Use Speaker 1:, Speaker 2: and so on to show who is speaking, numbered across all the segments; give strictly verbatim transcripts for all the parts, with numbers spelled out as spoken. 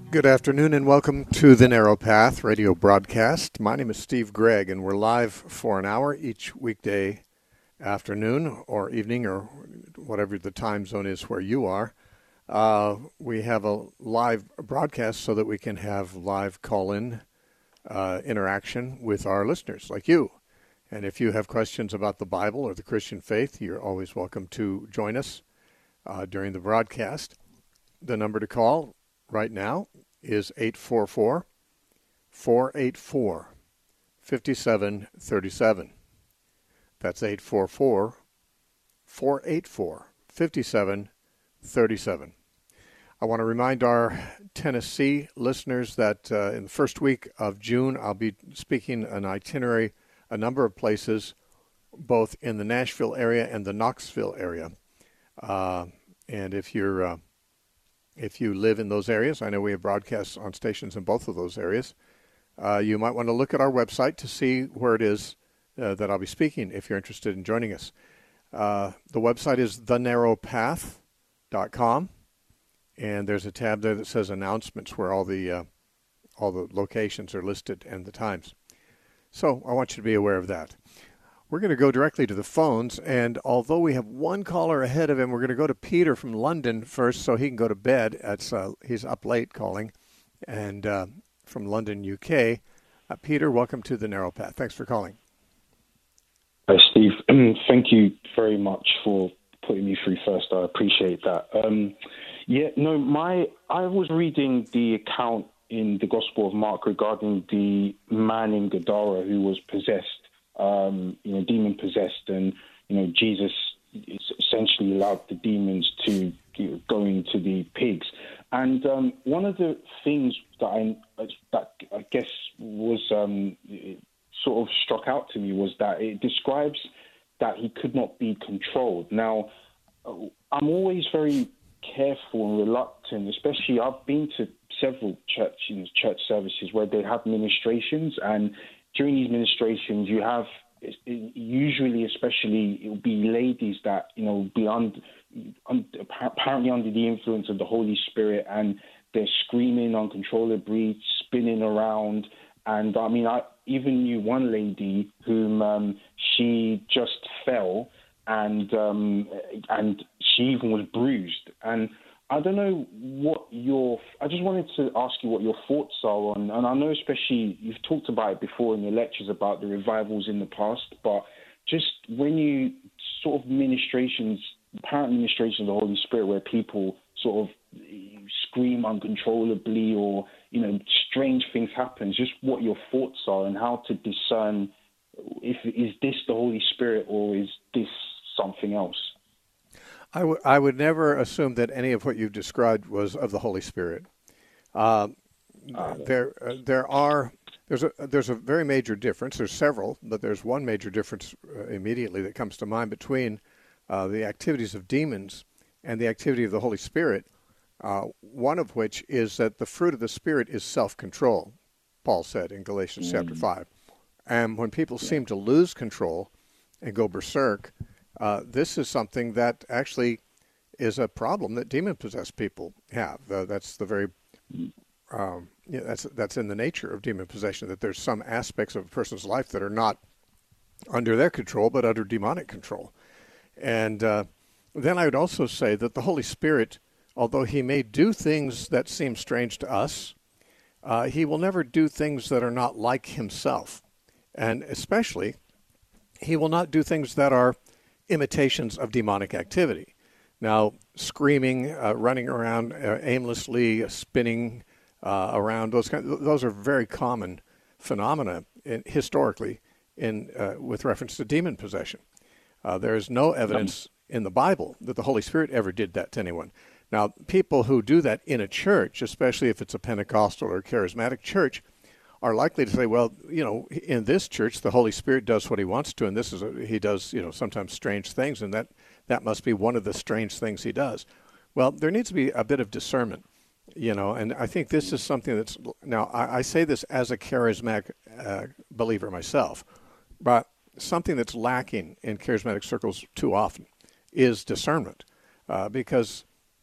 Speaker 1: Good afternoon and welcome to the Narrow Path radio broadcast. My name is Steve Gregg and we're live for an hour each weekday afternoon or evening or whatever the time zone is where you are. Uh, we have a live broadcast so that we can have live call-in uh, interaction with our listeners like you. And if you have questions about the Bible or the Christian faith, you're always welcome to join us uh, during the broadcast. The number to call right now is eight four four, four eight four, five seven three seven. That's eight four four, four eight four, five seven three seven. I want to remind our Tennessee listeners that uh, in the first week of June, I'll be speaking an itinerary, a number of places, both in the Nashville area and the Knoxville area. Uh, and if you're uh, if you live in those areas, I know we have broadcasts on stations in both of those areas, uh, you might want to look at our website to see where it is uh, that I'll be speaking if you're interested in joining us. Uh, the website is the narrow path dot com, and there's a tab there that says announcements where all the uh, all the locations are listed and the times. So I want you to be aware of that. We're going to go directly to the phones, and although we have one caller ahead of him, we're going to go to Peter from London first so he can go to bed. It's, uh, he's up late calling, and uh, from London, U K. Uh, Peter, welcome to the Narrow Path. Thanks for calling.
Speaker 2: Hi, Steve. Thank you very much for putting me through first. I appreciate that. Um, yeah, no, my I was reading the account in the Gospel of Mark regarding the man in Gadara who was possessed. Um, you know, demon possessed, and you know, Jesus essentially allowed the demons to you know, go into the pigs. And um, one of the things that I that I guess was um, sort of struck out to me was that it describes that he could not be controlled. Now, I'm always very careful and reluctant, especially I've been to several church you know, church services where they have ministrations, and during these ministrations, you have usually, especially, it will be ladies that you know be under, apparently under the influence of the Holy Spirit, and they're screaming uncontrollably, spinning around. And I mean, I even knew one lady whom um, she just fell, and um, and she even was bruised. And I don't know what your, I just wanted to ask you what your thoughts are on, and I know especially you've talked about it before in your lectures about the revivals in the past, but just when you sort of ministrations, apparent ministrations of the Holy Spirit where people sort of scream uncontrollably or, you know, strange things happen, just what your thoughts are and how to discern if, is this the Holy Spirit or is this something else?
Speaker 1: I, w- I would never assume that any of what you've described was of the Holy Spirit. Uh, uh, there, uh, there are there's a there's a very major difference. There's several, but there's one major difference uh, immediately that comes to mind between uh, the activities of demons and the activity of the Holy Spirit. Uh, one of which is that the fruit of the Spirit is self-control. Paul said in Galatians mm. chapter five, and when people yeah. seem to lose control and go berserk. Uh, this is something that actually is a problem that demon-possessed people have. Uh, that's the very um, yeah, that's that's in the nature of demon possession, that there's some aspects of a person's life that are not under their control but under demonic control. And uh, then I would also say that the Holy Spirit, although he may do things that seem strange to us, uh, he will never do things that are not like himself. And especially, he will not do things that are imitations of demonic activity. Now, screaming, uh, running around uh, aimlessly, uh, spinning uh, around, those kind of, those are very common phenomena in, historically in uh, with reference to demon possession. Uh, there is no evidence in the Bible that the Holy Spirit ever did that to anyone. Now, people who do that in a church, especially if it's a Pentecostal or charismatic church, are likely to say, well, you know, in this church, the Holy Spirit does what he wants to, and this is, a, he does, you know, sometimes strange things, and that, that must be one of the strange things he does. Well, there needs to be a bit of discernment, you know, and I think this is something that's, now, I, I say this as a charismatic uh, believer myself, but something that's lacking in charismatic circles too often is discernment, uh, because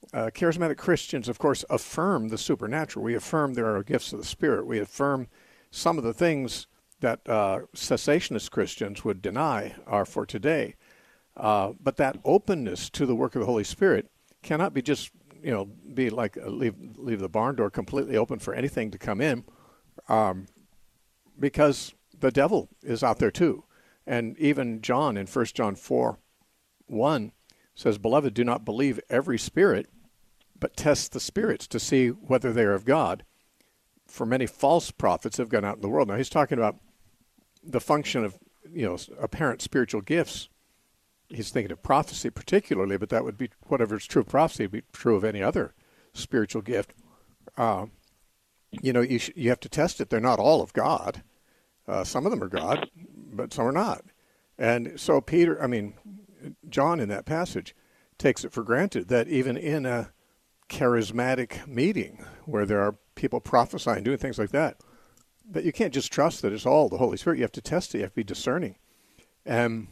Speaker 1: uh, charismatic Christians, of course, affirm the supernatural. We affirm there are gifts of the Spirit. We affirm some of the things that uh, cessationist Christians would deny are for today. Uh, but that openness to the work of the Holy Spirit cannot be just, you know, be like uh, leave leave the barn door completely open for anything to come in, um, because the devil is out there too. And even John in First John four one says, "Beloved, do not believe every spirit, but test the spirits to see whether they are of God. For many false prophets have gone out in the world." Now he's talking about the function of, you know, apparent spiritual gifts. He's thinking of prophecy particularly, but that would be, whatever is true of prophecy would be true of any other spiritual gift. Uh, you know, you sh- you have to test it. They're not all of God. Uh, some of them are God, but some are not. And so Peter, I mean, John in that passage takes it for granted that even in a charismatic meeting where there are people prophesying, doing things like that, that you can't just trust that it's all the Holy Spirit. You have to test it. You have to be discerning. And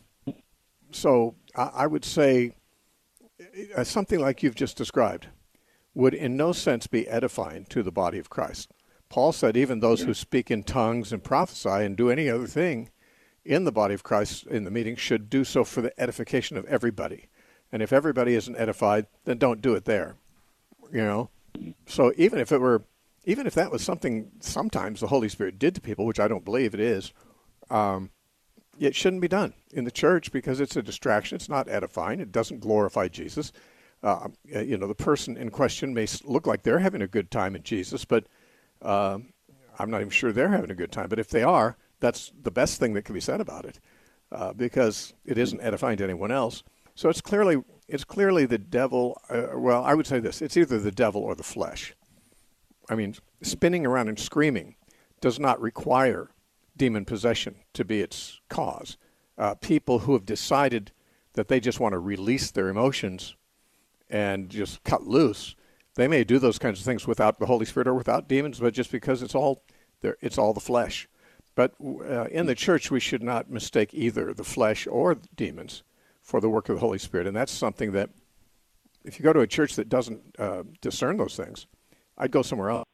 Speaker 1: so I, I would say uh, something like you've just described would in no sense be edifying to the body of Christ. Paul said even those who speak in tongues and prophesy and do any other thing in the body of Christ in the meeting should do so for the edification of everybody. And if everybody isn't edified, then don't do it there. You know? So even if it were, even if that was something sometimes the Holy Spirit did to people, which I don't believe it is, um, it shouldn't be done in the church because it's a distraction. It's not edifying. It doesn't glorify Jesus. Uh, you know, the person in question may look like they're having a good time in Jesus, but uh, I'm not even sure they're having a good time. But if they are, that's the best thing that can be said about it, uh, because it isn't edifying to anyone else. So it's clearly it's clearly the devil. Uh, well, I would say this: it's either the devil or the flesh. I mean, spinning around and screaming does not require demon possession to be its cause. Uh, people who have decided that they just want to release their emotions and just cut loose, they may do those kinds of things without the Holy Spirit or without demons, but just because it's all there, it's all the flesh. But uh, in the church, we should not mistake either the flesh or the demons for the work of the Holy Spirit. And that's something that, if you go to a church that doesn't uh, discern those things, I'd go somewhere else.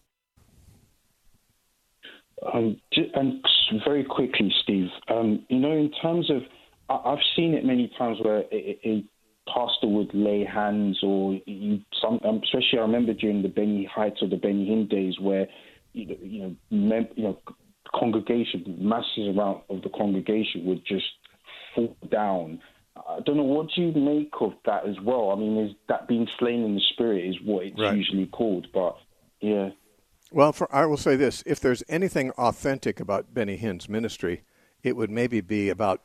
Speaker 2: Um, and very quickly, Steve, um, you know, in terms of, I've seen it many times where a, a pastor would lay hands, or you, some, um, especially I remember during the Benny Heights or the Benny Hinn days, where you know, you know, mem- you know, congregation, masses around of the congregation would just fall down. I don't know, what do you make of that as well? I mean, is that being slain in the spirit is what it's right. usually called, but yeah.
Speaker 1: Well, for, I will say this: if there's anything authentic about Benny Hinn's ministry, it would maybe be about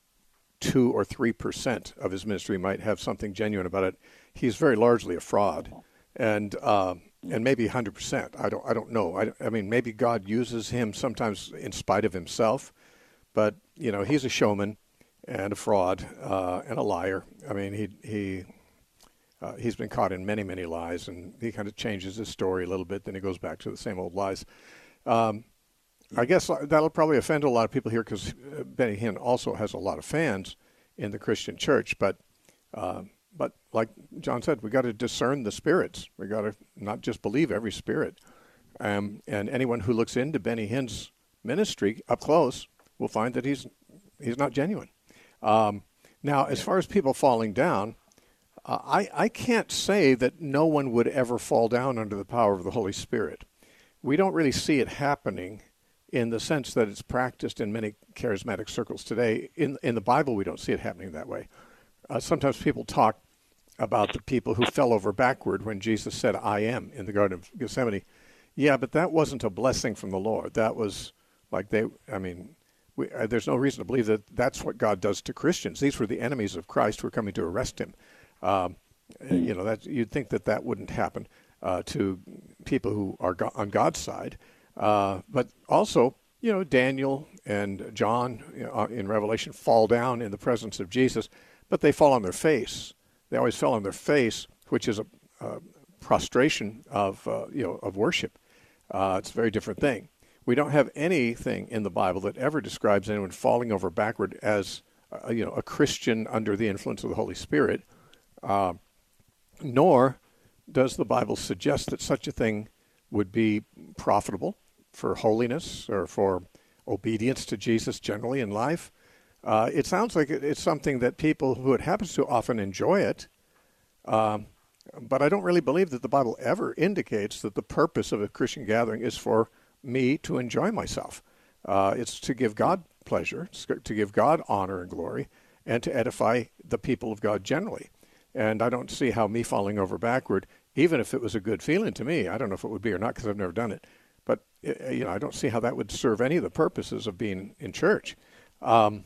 Speaker 1: two or three percent of his ministry might have something genuine about it. He's very largely a fraud, and uh, and maybe one hundred percent. I don't I don't know. I, I mean, maybe God uses him sometimes in spite of himself, but you know, he's a showman and a fraud uh, and a liar. I mean, he he. Uh, he's been caught in many, many lies, and he kind of changes his story a little bit. Then he goes back to the same old lies. Um, I guess that'll probably offend a lot of people here because Benny Hinn also has a lot of fans in the Christian church. But, uh, but like John said, we got to discern the spirits. We got to not just believe every spirit. Um, and anyone who looks into Benny Hinn's ministry up close will find that he's he's not genuine. Um, now, as far as people falling down. Uh, I, I can't say that no one would ever fall down under the power of the Holy Spirit. We don't really see it happening in the sense that it's practiced in many charismatic circles today. In in the Bible, we don't see it happening that way. Uh, sometimes people talk about the people who fell over backward when Jesus said, "I am," in the Garden of Gethsemane. Yeah, but that wasn't a blessing from the Lord. That was like they, I mean, we, uh, there's no reason to believe that that's what God does to Christians. These were the enemies of Christ who were coming to arrest him. Um, you know, that you'd think that that wouldn't happen uh, to people who are go- on God's side. Uh, but also, you know, Daniel and John you know, in Revelation fall down in the presence of Jesus, but they fall on their face. They always fell on their face, which is a, a prostration of, uh, you know, of worship. Uh, it's a very different thing. We don't have anything in the Bible that ever describes anyone falling over backward as, uh, you know, a Christian under the influence of the Holy Spirit. Uh, nor does the Bible suggest that such a thing would be profitable for holiness or for obedience to Jesus generally in life? Uh, it sounds like it's something that people who it happens to often enjoy it, um, but I don't really believe that the Bible ever indicates that the purpose of a Christian gathering is for me to enjoy myself. Uh, it's to give God pleasure, to give God honor and glory, and to edify the people of God generally. And I don't see how me falling over backward, even if it was a good feeling to me, I don't know if it would be or not because I've never done it, but you know, I don't see how that would serve any of the purposes of being in church. Um,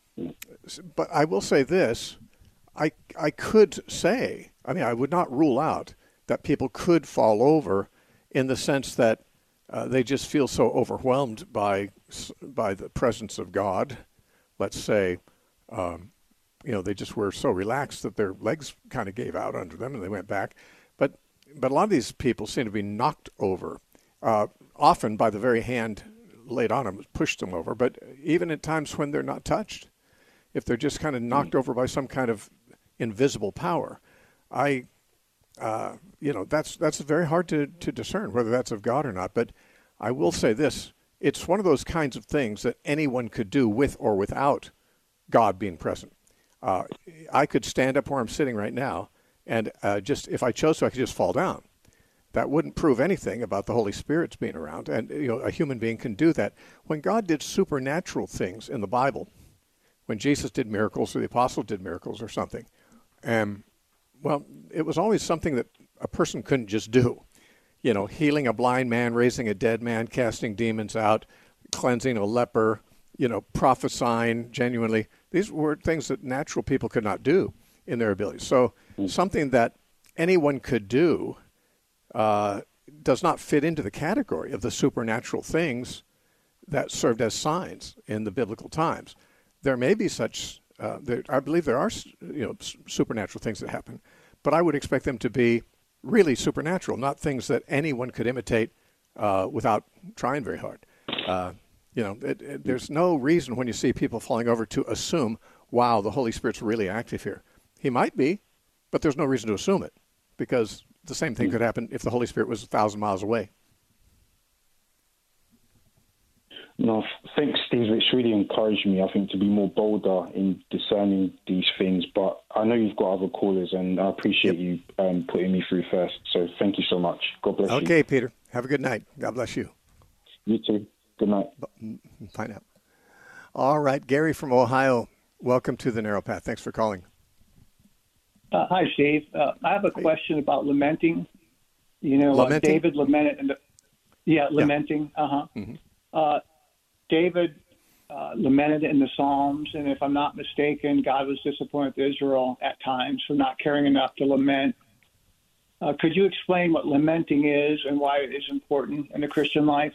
Speaker 1: but I will say this, I, I could say, I mean, I would not rule out that people could fall over in the sense that uh, they just feel so overwhelmed by by the presence of God. Let's say, um, you know, they just were so relaxed that their legs kind of gave out under them and they went back. But but a lot of these people seem to be knocked over, uh, often by the very hand laid on them, pushed them over. But even at times when they're not touched, if they're just kind of knocked over by some kind of invisible power, I, uh, you know, that's that's very hard to, to discern whether that's of God or not. But I will say this, it's one of those kinds of things that anyone could do with or without God being present. Uh, I could stand up where I'm sitting right now, and uh, just if I chose to, I could just fall down. That wouldn't prove anything about the Holy Spirit's being around. And you know, a human being can do that. When God did supernatural things in the Bible, when Jesus did miracles or the apostles did miracles or something, um, well, it was always something that a person couldn't just do. You know, healing a blind man, raising a dead man, casting demons out, cleansing a leper, you know, prophesying genuinely. These were things that natural people could not do in their abilities. So something that anyone could do uh, does not fit into the category of the supernatural things that served as signs in the biblical times. There may be such, uh, there, I believe there are, you know, supernatural things that happen, but I would expect them to be really supernatural, not things that anyone could imitate uh, without trying very hard. Uh, you know, it, it, there's no reason when you see people falling over to assume, wow, the Holy Spirit's really active here. He might be, but there's no reason to assume it, because the same thing could happen if the Holy Spirit was a thousand miles away.
Speaker 2: No, thanks, Steve. It's really encouraged me, I think, to be more bolder in discerning these things. But I know you've got other callers, and I appreciate yep. you um, putting me through first. So thank you so much. God bless
Speaker 1: okay,
Speaker 2: you.
Speaker 1: Okay, Peter. Have a good night. God bless you.
Speaker 2: You too. Good night.
Speaker 1: Find out. All right, Gary from Ohio. Welcome to the Narrow Path. Thanks for calling.
Speaker 3: Uh, hi, Steve. Uh, I have a question about lamenting. You know,
Speaker 1: lamenting?
Speaker 3: Uh, David lamented. In the, yeah, lamenting. Yeah. Uh-huh. Mm-hmm. Uh David uh, lamented in the Psalms, and if I'm not mistaken, God was disappointed with Israel at times for not caring enough to lament. Uh, could you explain what lamenting is and why it is important in the Christian life?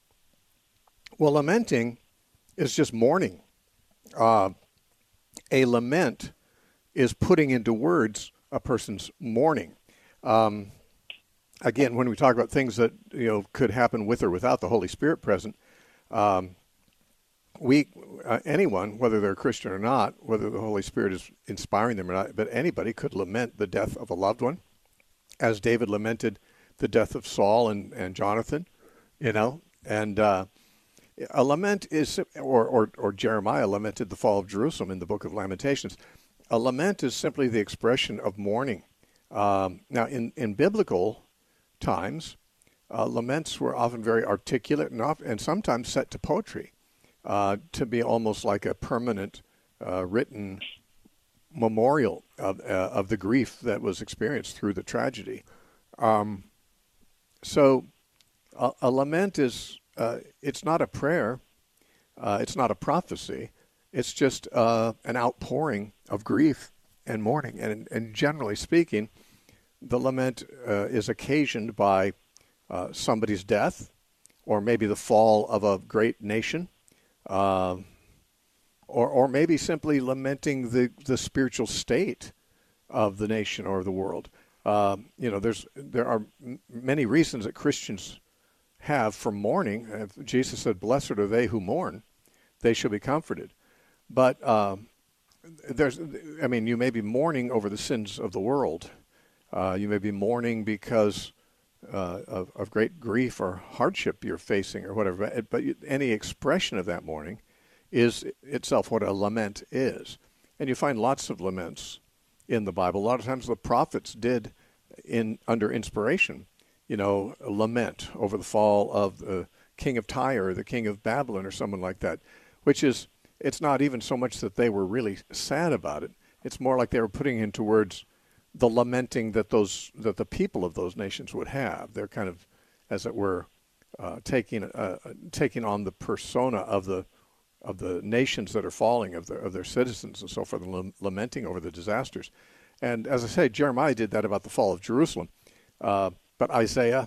Speaker 1: Well, lamenting is just mourning. Uh, a lament is putting into words a person's mourning. Um, again, when we talk about things that you know could happen with or without the Holy Spirit present, um, we uh, anyone, whether they're a Christian or not, whether the Holy Spirit is inspiring them or not, but anybody could lament the death of a loved one, as David lamented the death of Saul and, and Jonathan, you know, and uh, a lament is, or, or or Jeremiah lamented the fall of Jerusalem in the book of Lamentations. A lament is simply the expression of mourning. Um, now, in, in biblical times, uh, laments were often very articulate and, often, and sometimes set to poetry. Uh, to be almost like a permanent uh, written memorial of uh, of the grief that was experienced through the tragedy. Um, so a, a lament is, uh, it's not a prayer, uh, it's not a prophecy, it's just uh, an outpouring of grief and mourning. And, and generally speaking, the lament uh, is occasioned by uh, somebody's death, or maybe the fall of a great nation, Uh, or, or maybe simply lamenting the, the spiritual state of the nation or the world. Uh, you know, there's there are m- many reasons that Christians have for mourning. Jesus said, "Blessed are they who mourn; they shall be comforted." But uh, there's, I mean, you may be mourning over the sins of the world, Uh, you may be mourning because uh, of, of great grief or hardship you're facing or whatever. But any expression of that mourning is itself what a lament is. And you find lots of laments in the Bible. A lot of times the prophets did, in under inspiration, you know, lament over the fall of the king of Tyre or the king of Babylon or someone like that, which is, it's not even so much that they were really sad about it. It's more like they were putting into words the lamenting that those that the people of those nations would have. They're kind of, as it were, uh, taking uh, taking on the persona of the of the nations that are falling, of, the, of their citizens and so forth, and lamenting over the disasters. And as I say, Jeremiah did that about the fall of Jerusalem. Uh, but Isaiah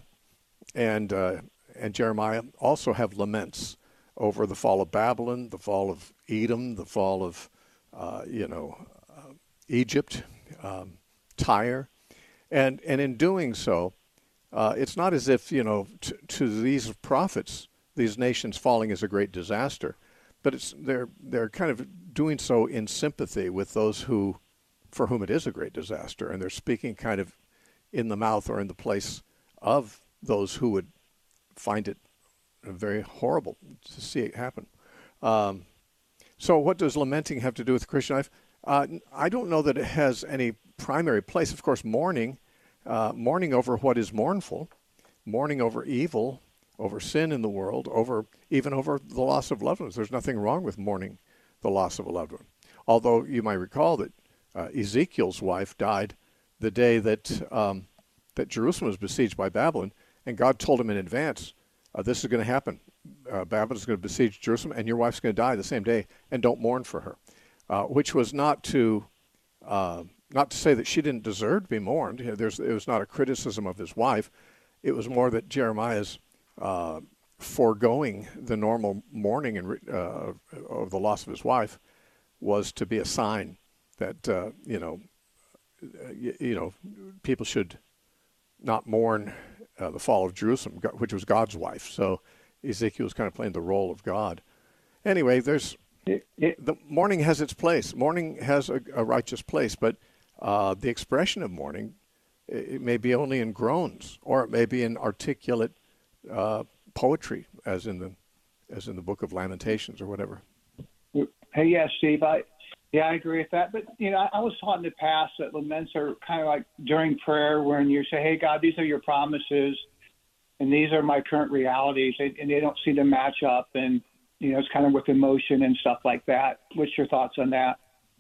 Speaker 1: and uh, and Jeremiah also have laments over the fall of Babylon, the fall of Edom, the fall of, uh, you know, uh, Egypt, um, Tyre. And, and in doing so, uh, it's not as if, you know, t- to these prophets, these nations falling is a great disaster. But it's they're they're kind of doing so in sympathy with those who, for whom it is a great disaster, and they're speaking kind of in the mouth or in the place of those who would find it very horrible to see it happen. Um, so, what does lamenting have to do with the Christian life? Uh, I don't know that it has any primary place. Of course, mourning, uh, mourning over what is mournful, mourning over evil, over sin in the world, over even over the loss of loved ones. There's nothing wrong with mourning the loss of a loved one. Although you might recall that uh, Ezekiel's wife died the day that um, that Jerusalem was besieged by Babylon, and God told him in advance, uh, this is going to happen. Uh, Babylon is going to besiege Jerusalem, and your wife's going to die the same day, and don't mourn for her. Uh, which was not to uh, not to say that she didn't deserve to be mourned. You know, there's, it was not a criticism of his wife. It was more that Jeremiah's Uh, foregoing the normal mourning and uh, of the loss of his wife was to be a sign that uh, you know you, you know people should not mourn uh, the fall of Jerusalem, which was God's wife. So Ezekiel was kind of playing the role of God. Anyway, there's
Speaker 3: it, it,
Speaker 1: the mourning has its place. Mourning has a, a righteous place, but uh, the expression of mourning, it, it may be only in groans, or it may be in articulate Uh, poetry, as in the as in the Book of Lamentations or whatever.
Speaker 3: Hey, yeah, Steve, I yeah, I agree with that. But you know, I, I was taught in the past that laments are kind of like during prayer, when you say, "Hey, God, these are your promises, and these are my current realities," and, and they don't seem to match up, and you know, it's kind of with emotion and stuff like that. What's your thoughts on that?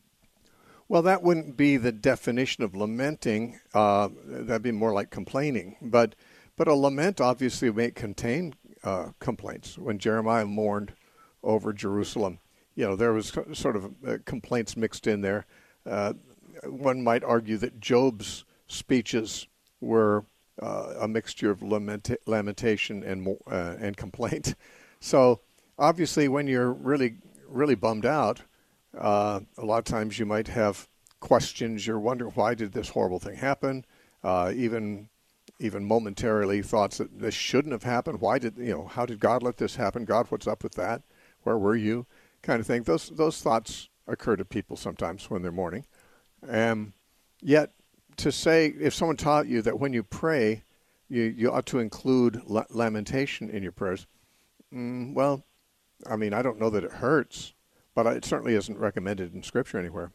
Speaker 1: Well, that wouldn't be the definition of lamenting. Uh, that'd be more like complaining, but. But a lament obviously may contain uh, complaints. When Jeremiah mourned over Jerusalem, you know, there was sort of uh, complaints mixed in there. Uh, one might argue that Job's speeches were uh, a mixture of lament- lamentation and uh, and complaint. So obviously, when you're really really bummed out, uh, a lot of times you might have questions. You're wondering, why did this horrible thing happen? Uh, even even momentarily thoughts that this shouldn't have happened. Why did, you know, how did God let this happen? God, what's up with that? Where were you? Kind of thing. Those those thoughts occur to people sometimes when they're mourning. Um, yet to say, if someone taught you that when you pray, you, you ought to include la- lamentation in your prayers, mm, well, I mean, I don't know that it hurts, but it certainly isn't recommended in Scripture anywhere.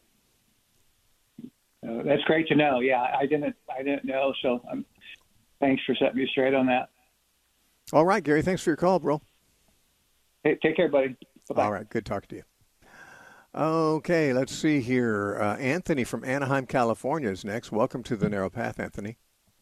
Speaker 3: Uh, that's great to know. Yeah, I didn't I didn't know, so I'm thanks for setting me straight on that.
Speaker 1: All right, Gary, thanks for your call, bro.
Speaker 3: Hey, take care, buddy. Bye-bye.
Speaker 1: All right, good talking to you. Okay, let's see here. Uh, Anthony from Anaheim, California is next. Welcome to the Narrow Path, Anthony.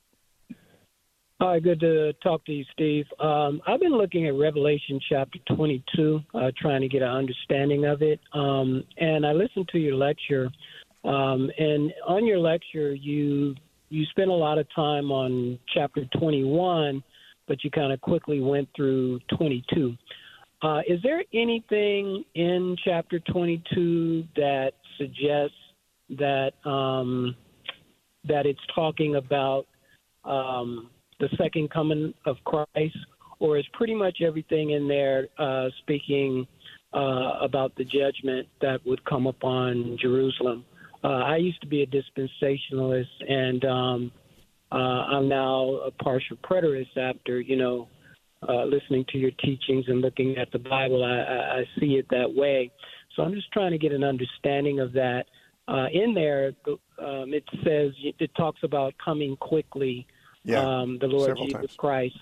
Speaker 4: Hi, good to talk to you, Steve. Um, I've been looking at Revelation chapter twenty-two, uh, trying to get an understanding of it. Um, and I listened to your lecture. Um, and on your lecture, you you spent a lot of time on chapter twenty-one, but you kind of quickly went through twenty-two. Uh, is there anything in chapter twenty-two that suggests that um, that it's talking about um, the second coming of Christ, or is pretty much everything in there uh, speaking uh, about the judgment that would come upon Jerusalem? Uh, I used to be a dispensationalist, and um, uh, I'm now a partial preterist after, you know, uh, listening to your teachings and looking at the Bible. I, I, I see it that way. So I'm just trying to get an understanding of that. Uh, in there, um, it says, it talks about coming quickly,
Speaker 1: yeah,
Speaker 4: um, the Lord Jesus
Speaker 1: times.
Speaker 4: Christ.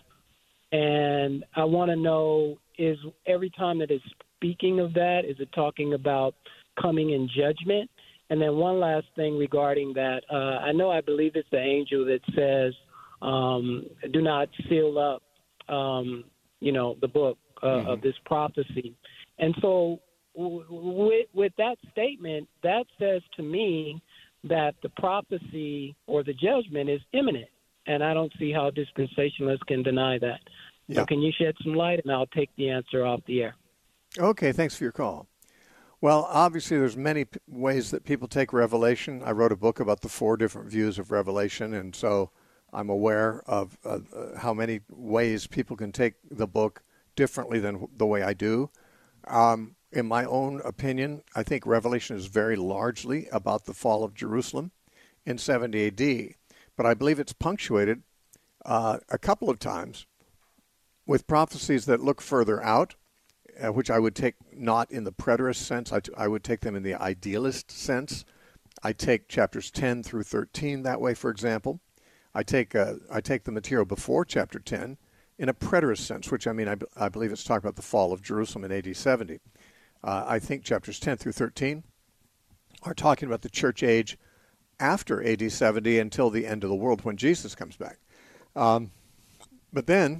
Speaker 4: And I want to know, is every time that it's speaking of that, is it talking about coming in judgment? And then one last thing regarding that, uh, I know I believe it's the angel that says, um, do not seal up, um, you know, the book uh, mm-hmm. of this prophecy. And so w- with, with that statement, that says to me that the prophecy or the judgment is imminent. And I don't see how dispensationalists can deny that. Yeah. So can you shed some light, and I'll take the answer off the air.
Speaker 1: Okay, thanks for your call. Well, obviously, there's many p- ways that people take Revelation. I wrote a book about the four different views of Revelation, and so I'm aware of uh, uh, how many ways people can take the book differently than the way I do. Um, in my own opinion, I think Revelation is very largely about the fall of Jerusalem in seventy A D, but I believe it's punctuated uh, a couple of times with prophecies that look further out, Uh, which I would take not in the preterist sense. I, t- I would take them in the idealist sense. I take chapters ten through thirteen that way, for example. I take uh, I take the material before chapter ten in a preterist sense, which I mean I, b- I believe it's talking about the fall of Jerusalem in A D seventy. Uh, I think chapters ten through thirteen are talking about the church age after A D seventy until the end of the world when Jesus comes back. Um, but then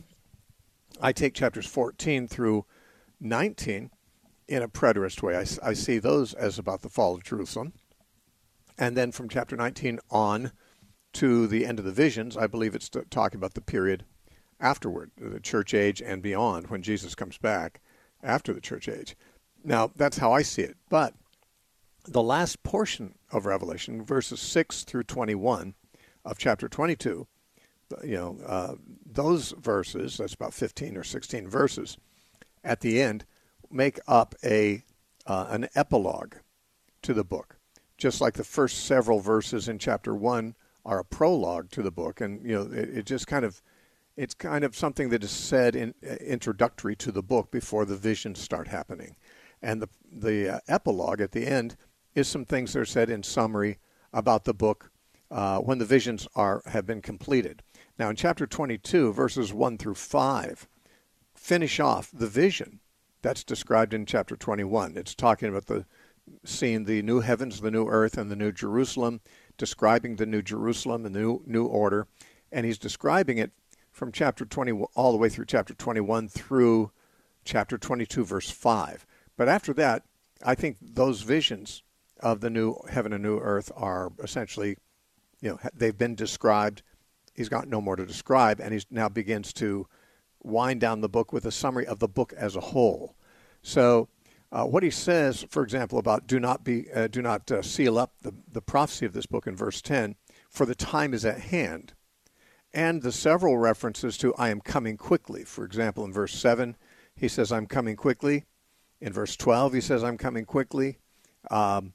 Speaker 1: I take chapters fourteen through nineteen in a preterist way. I, I see those as about the fall of Jerusalem. And then from chapter nineteen on to the end of the visions, I believe it's talking about the period afterward, the church age and beyond, when Jesus comes back after the church age. Now, that's how I see it. But the last portion of Revelation, verses six through twenty-one of chapter twenty-two, you know, uh, those verses, that's about fifteen or sixteen verses, at the end, make up a uh, an epilogue to the book, just like the first several verses in chapter one are a prologue to the book, and you know it, it just kind of it's kind of something that is said in uh, introductory to the book before the visions start happening, and the the uh, epilogue at the end is some things that are said in summary about the book uh, when the visions are have been completed. Now in chapter twenty-two, verses one through five. Finish off the vision that's described in chapter twenty-one. It's talking about the seeing the new heavens, the new earth, and the new Jerusalem, describing the new Jerusalem, the new new order, and he's describing it from chapter twenty all the way through chapter twenty-one through chapter twenty-two, verse five. But after that, I think those visions of the new heaven and new earth are essentially, you know, they've been described. He's got no more to describe, and he now begins to wind down the book with a summary of the book as a whole. So uh, what he says, for example, about do not be uh, do not uh, seal up the, the prophecy of this book in verse ten, for the time is at hand, and the several references to I am coming quickly. For example, in verse seven, he says I'm coming quickly. In verse twelve, he says I'm coming quickly. Um,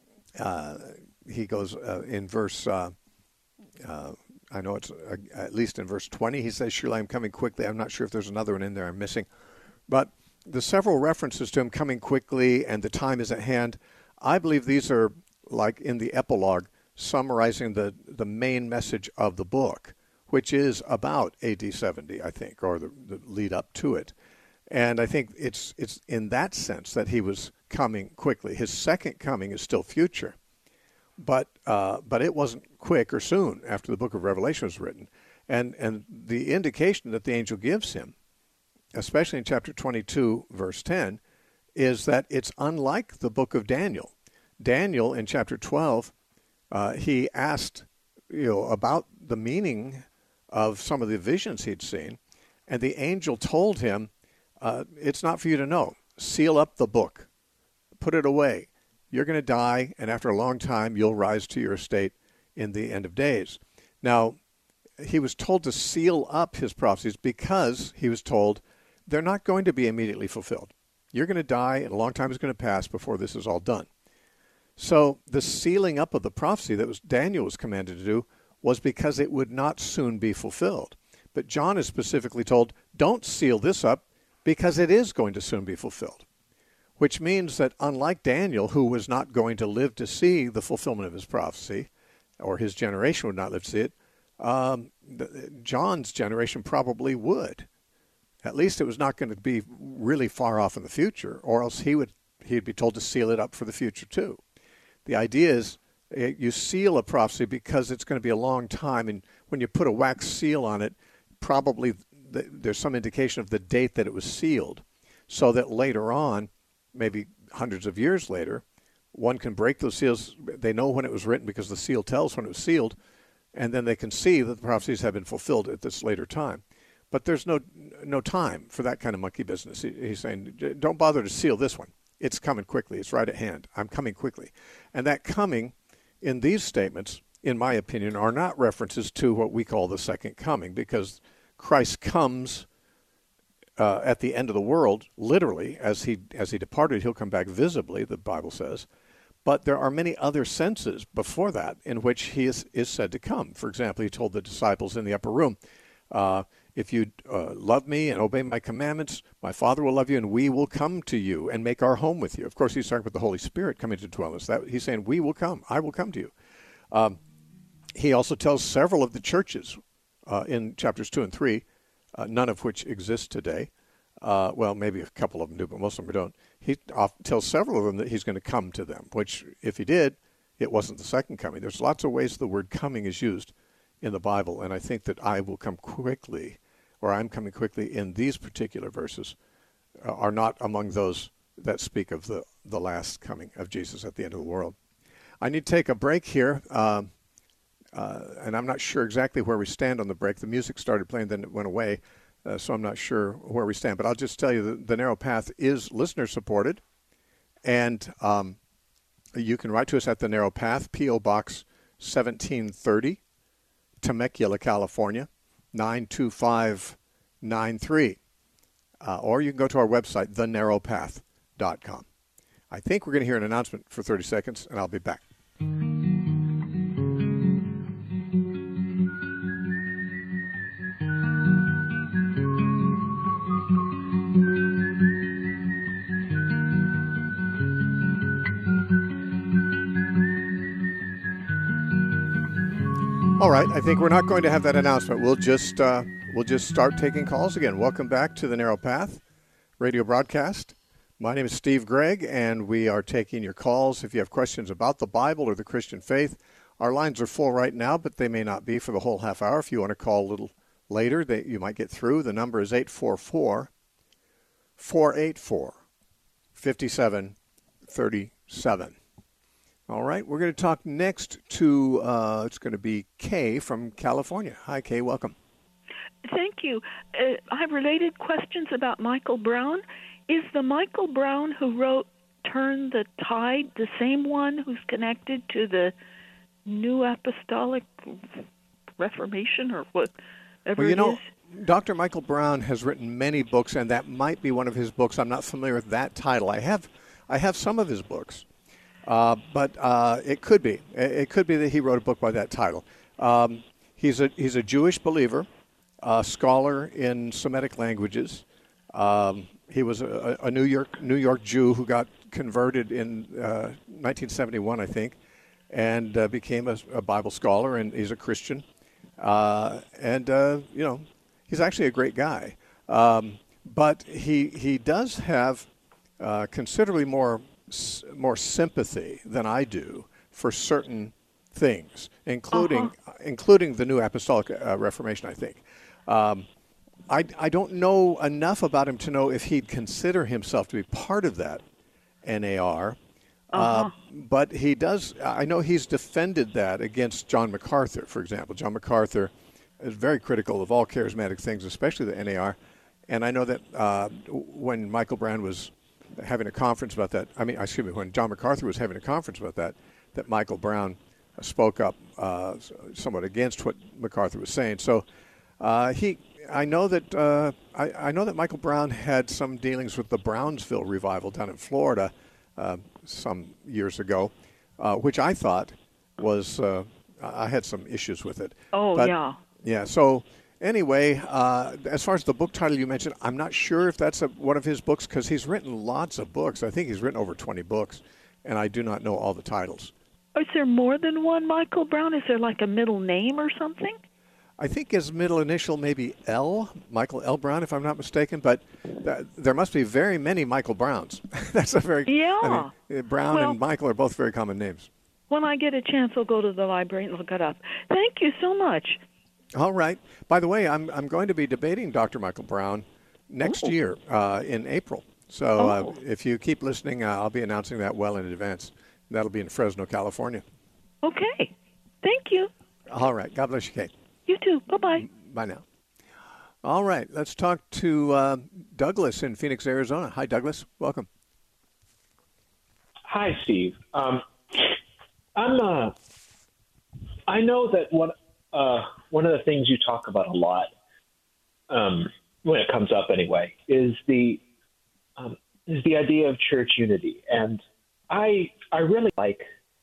Speaker 1: uh, he goes uh, in verse uh, uh, I know it's uh, at least in verse twenty, he says, surely I'm coming quickly. I'm not sure if there's another one in there I'm missing. But the several references to him coming quickly and the time is at hand, I believe these are, like in the epilogue, summarizing the, the main message of the book, which is about A D seventy, I think, or the, the lead up to it. And I think it's it's in that sense that he was coming quickly. His second coming is still future. But uh, but it wasn't quick or soon after the book of Revelation was written. And and the indication that the angel gives him, especially in chapter twenty-two, verse ten, is that it's unlike the book of Daniel. Daniel, in chapter twelve, uh, he asked you know, about the meaning of some of the visions he'd seen, and the angel told him, uh, it's not for you to know. Seal up the book. Put it away. You're going to die, and after a long time, you'll rise to your estate in the end of days. Now, he was told to seal up his prophecies because he was told they're not going to be immediately fulfilled. You're going to die, and a long time is going to pass before this is all done. So the sealing up of the prophecy that was Daniel was commanded to do was because it would not soon be fulfilled. But John is specifically told, don't seal this up because it is going to soon be fulfilled, which means that unlike Daniel, who was not going to live to see the fulfillment of his prophecy, or his generation would not live to see it, um, John's generation probably would. At least it was not going to be really far off in the future, or else he would he'd be told to seal it up for the future too. The idea is you seal a prophecy because it's going to be a long time, and when you put a wax seal on it, probably th- there's some indication of the date that it was sealed, so that later on, maybe hundreds of years later, one can break those seals. They know when it was written because the seal tells when it was sealed, and then they can see that the prophecies have been fulfilled at this later time. But there's no no time for that kind of monkey business. He, he's saying, don't bother to seal this one. It's coming quickly. It's right at hand. I'm coming quickly. And that coming in these statements, in my opinion, are not references to what we call the second coming, because Christ comes uh, at the end of the world, literally, as he as he departed. He'll come back visibly, the Bible says. But there are many other senses before that in which he is, is said to come. For example, he told the disciples in the upper room, uh, if you uh, love me and obey my commandments, my Father will love you, and we will come to you and make our home with you. Of course, he's talking about the Holy Spirit coming to dwell in us. That, he's saying, we will come. I will come to you. Um, he also tells several of the churches uh, in chapters two and three, uh, none of which exist today. Uh, well, maybe a couple of them do, but most of them don't. He off, tells several of them that he's going to come to them, which, if he did, it wasn't the second coming. There's lots of ways the word coming is used in the Bible, and I think that I will come quickly, or I'm coming quickly in these particular verses, uh, are not among those that speak of the, the last coming of Jesus at the end of the world. I need to take a break here, uh, uh, and I'm not sure exactly where we stand on the break. The music started playing, then it went away, uh, so I'm not sure where we stand. But I'll just tell you that The Narrow Path is listener-supported, and um, you can write to us at The Narrow Path, P O. Box seventeen thirty, Temecula, California, nine two five nine three. Uh, or you can go to our website, the narrow path dot com. I think we're going to hear an announcement for thirty seconds, and I'll be back. All right, I think we're not going to have that announcement. We'll just uh, we'll just start taking calls again. Welcome back to the Narrow Path radio broadcast. My name is Steve Gregg, and we are taking your calls. If you have questions about the Bible or the Christian faith, our lines are full right now, but they may not be for the whole half hour. If you want to call a little later, they, you might get through. The number is eight four four, four eight four, five seven three seven. All right, we're going to talk next to, uh, it's going to be Kay from California. Hi, Kay, welcome.
Speaker 5: Thank you. Uh, I have related questions about Michael Brown. Is the Michael Brown who wrote Turn the Tide the same one who's connected to the New Apostolic Reformation or whatever
Speaker 1: well, you
Speaker 5: it
Speaker 1: know,
Speaker 5: is?
Speaker 1: Doctor Michael Brown has written many books, and that might be one of his books. I'm not familiar with that title. I have, I have some of his books. Uh, but uh, it could be. It could be that he wrote a book by that title. Um, he's a he's a Jewish believer, a scholar in Semitic languages. Um, he was a, a New York New York Jew who got converted in uh, nineteen seventy-one, I think, and uh, became a, a Bible scholar. And he's a Christian. Uh, and uh, you know, he's actually a great guy. Um, but he he does have uh, considerably more. more sympathy than I do for certain things, including uh-huh. including the New Apostolic uh, Reformation, I think. Um, I, I don't know enough about him to know if he'd consider himself to be part of that N A R, uh-huh. uh, but he does, I know he's defended that against John MacArthur, for example. John MacArthur is very critical of all charismatic things, especially the N A R, and I know that uh, when Michael Brown was having a conference about that. I mean, excuse me, when John MacArthur was having a conference about that, that Michael Brown spoke up uh, somewhat against what MacArthur was saying. So uh, he, I know that uh, I, I know that Michael Brown had some dealings with the Brownsville revival down in Florida uh, some years ago, uh, which I thought was uh, I had some issues with it.
Speaker 5: Oh,
Speaker 1: but,
Speaker 5: yeah.
Speaker 1: Yeah, so anyway, uh, as far as the book title you mentioned, I'm not sure if that's a, one of his books because he's written lots of books. I think he's written over twenty books, and I do not know all the titles.
Speaker 5: Is there more than one Michael Brown? Is there like a middle name or something?
Speaker 1: I think his middle initial may be L, Michael L. Brown, if I'm not mistaken, but th- there must be very many Michael Browns. That's a very...
Speaker 5: Yeah.
Speaker 1: I mean, Brown
Speaker 5: well,
Speaker 1: and Michael are both very common names.
Speaker 5: When I get a chance, I'll go to the library and look it up. Thank you so much.
Speaker 1: All right. By the way, I'm I'm going to be debating Doctor Michael Brown next
Speaker 5: oh.
Speaker 1: year uh, in April. So
Speaker 5: oh.
Speaker 1: uh, if you keep listening, uh, I'll be announcing that well in advance. That'll be in Fresno, California.
Speaker 5: Okay. Thank you.
Speaker 1: All right. God bless you, Kate.
Speaker 5: You too. Bye-bye.
Speaker 1: Bye now. All right. Let's talk to uh, Douglas in Phoenix, Arizona. Hi, Douglas. Welcome.
Speaker 6: Hi, Steve. Um, I'm. Uh, I know that one uh, one of the things you talk about a lot, um, when it comes up anyway, is the um, is the idea of church unity, and I I really like.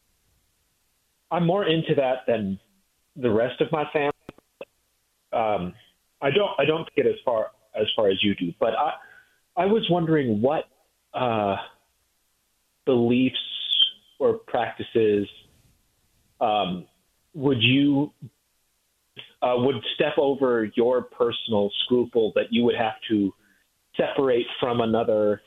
Speaker 6: I'm more into that than the rest of my family. Um, I don't I don't get as far as far as you do, but I I was wondering what uh, beliefs or practices um, would you uh, would step over your personal scruple that you would have to separate from another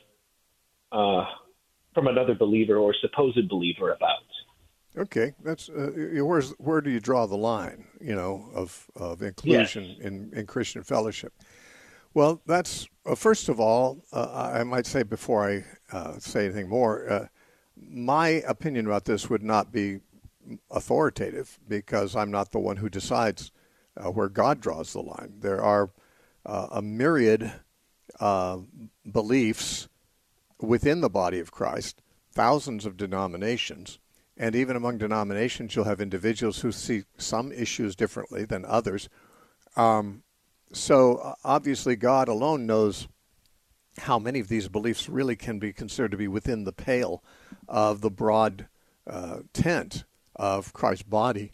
Speaker 6: uh, from another believer or supposed believer about.
Speaker 1: Okay, that's uh, where's where do you draw the line? You know, of of inclusion
Speaker 6: yes.
Speaker 1: in, in Christian fellowship. Well, that's uh, first of all, uh, I might say before I uh, say anything more, uh, my opinion about this would not be authoritative because I'm not the one who decides uh, where God draws the line. There are uh, a myriad uh, beliefs within the body of Christ, thousands of denominations. And even among denominations, you'll have individuals who see some issues differently than others. Um, so obviously God alone knows how many of these beliefs really can be considered to be within the pale of the broad uh, tent of Christ's body.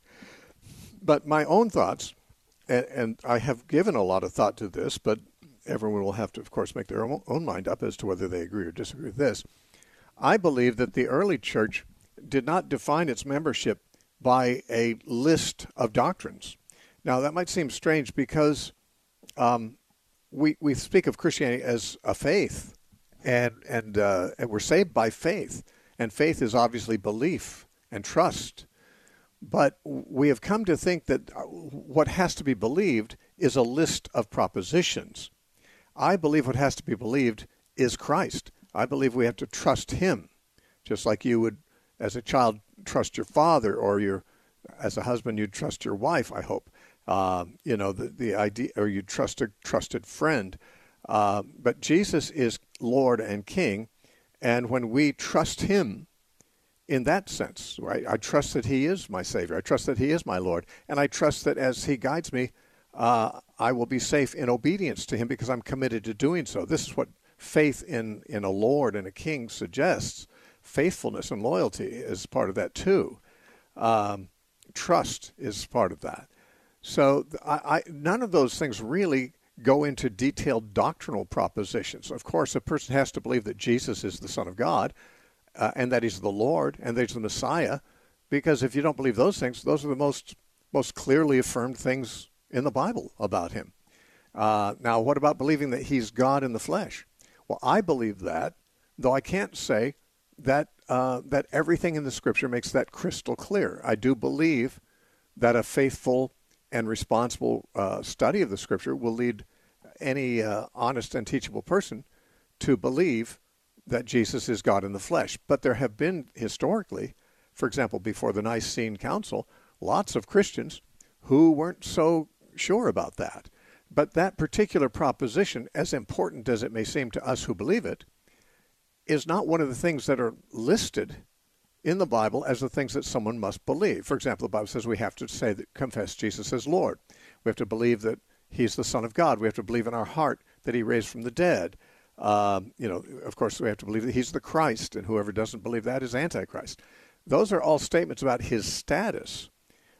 Speaker 1: But my own thoughts, and, and I have given a lot of thought to this, but everyone will have to, of course, make their own, own mind up as to whether they agree or disagree with this. I believe that the early church did not define its membership by a list of doctrines. Now, that might seem strange because um, we we speak of Christianity as a faith, and and, uh, and we're saved by faith, and faith is obviously belief and trust. But we have come to think that what has to be believed is a list of propositions. I believe what has to be believed is Christ. I believe we have to trust Him, just like you would, as a child, trust your father, or your, as a husband, you'd trust your wife, I hope. Uh, you know, the, the idea, or you'd trust a trusted friend. Uh, but Jesus is Lord and King, and when we trust Him in that sense, right, I trust that He is my Savior. I trust that He is my Lord. And I trust that as He guides me, uh, I will be safe in obedience to Him because I'm committed to doing so. This is what faith in, in a Lord and a King suggests. Faithfulness and loyalty is part of that too. Um, trust is part of that. So I, I, none of those things really go into detailed doctrinal propositions. Of course, a person has to believe that Jesus is the Son of God uh, and that He's the Lord and that He's the Messiah, because if you don't believe those things, those are the most most clearly affirmed things in the Bible about Him. Uh, now, what about believing that He's God in the flesh? Well, I believe that, though I can't say that uh, that everything in the Scripture makes that crystal clear. I do believe that a faithful and responsible uh, study of the Scripture will lead any uh, honest and teachable person to believe that Jesus is God in the flesh. But there have been historically, for example, before the Nicene Council, lots of Christians who weren't so sure about that. But that particular proposition, as important as it may seem to us who believe it, is not one of the things that are listed in the Bible as the things that someone must believe. For example, the Bible says we have to say that confess Jesus as Lord. We have to believe that He's the Son of God. We have to believe in our heart that He raised from the dead. Um, you know, of course, we have to believe that He's the Christ, and whoever doesn't believe that is Antichrist. Those are all statements about His status.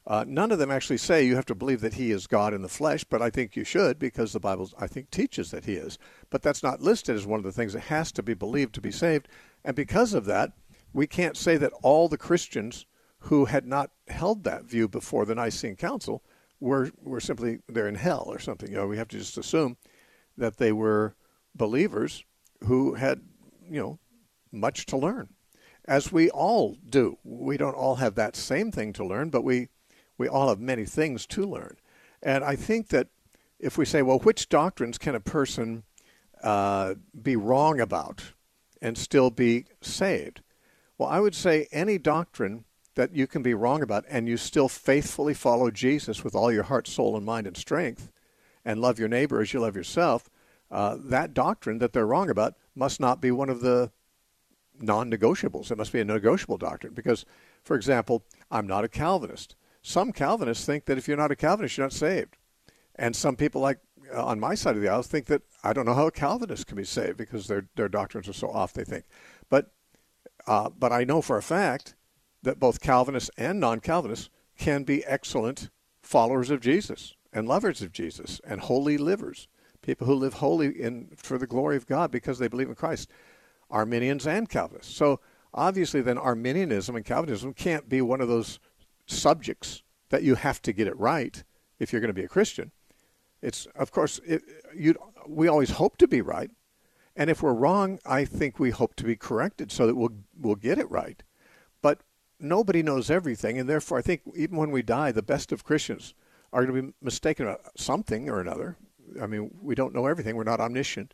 Speaker 1: Uh, none of them actually say you have to believe that he is God in the flesh, but I think you should because the Bible, I think, teaches that he is. But that's not listed as one of the things that has to be believed to be saved. And because of that, we can't say that all the Christians who had not held that view before the Nicene Council were, were simply, they're in hell or something. You know, we have to just assume that they were believers who had, you know, much to learn, as we all do. We don't all have that same thing to learn, but we We all have many things to learn. And I think that if we say, well, which doctrines can a person uh, be wrong about and still be saved? Well, I would say any doctrine that you can be wrong about and you still faithfully follow Jesus with all your heart, soul, and mind and strength and love your neighbor as you love yourself, uh, that doctrine that they're wrong about must not be one of the non-negotiables. It must be a negotiable doctrine because, for example, I'm not a Calvinist. Some Calvinists think that if you're not a Calvinist, you're not saved. And some people, like uh, on my side of the aisle, think that I don't know how a Calvinist can be saved because their their doctrines are so off, they think. But uh, but I know for a fact that both Calvinists and non-Calvinists can be excellent followers of Jesus and lovers of Jesus and holy livers, people who live holy in for the glory of God because they believe in Christ, Arminians and Calvinists. So obviously then Arminianism and Calvinism can't be one of those subjects that you have to get it right if you're going to be a Christian. It's, of course, it, you we always hope to be right, and if we're wrong, I think we hope to be corrected so that we'll we'll get it right. But nobody knows everything, and therefore I think even when we die, the best of Christians are going to be mistaken about something or another. I mean, we don't know everything. We're not omniscient.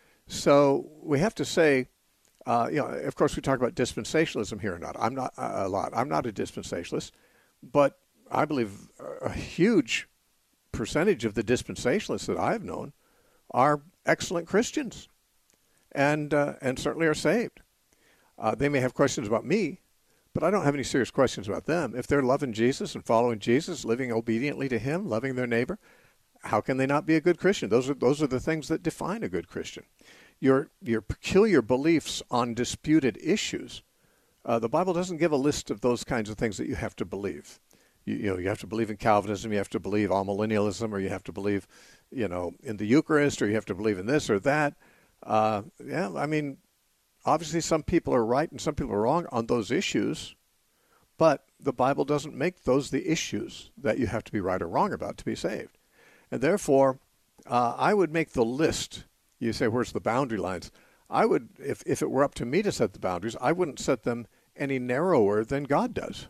Speaker 1: So we have to say, uh, you know, of course we talk about dispensationalism here or not. I'm not uh, a lot. I'm not a dispensationalist. But I believe a huge percentage of the dispensationalists that I've known are excellent Christians and uh, and certainly are saved. Uh, they may have questions about me, but I don't have any serious questions about them. If they're loving Jesus and following Jesus, living obediently to him, loving their neighbor, how can they not be a good Christian? Those are those are the things that define a good Christian. Your your peculiar beliefs on disputed issues. Uh, the Bible doesn't give a list of those kinds of things that you have to believe. You, you know, you have to believe in Calvinism, you have to believe amillennialism, or you have to believe, you know, in the Eucharist, or you have to believe in this or that. Uh, yeah, I mean, obviously some people are right and some people are wrong on those issues, but the Bible doesn't make those the issues that you have to be right or wrong about to be saved. And therefore, uh, I would make the list. You say, where's the boundary lines? I would, if, if it were up to me to set the boundaries, I wouldn't set them any narrower than God does.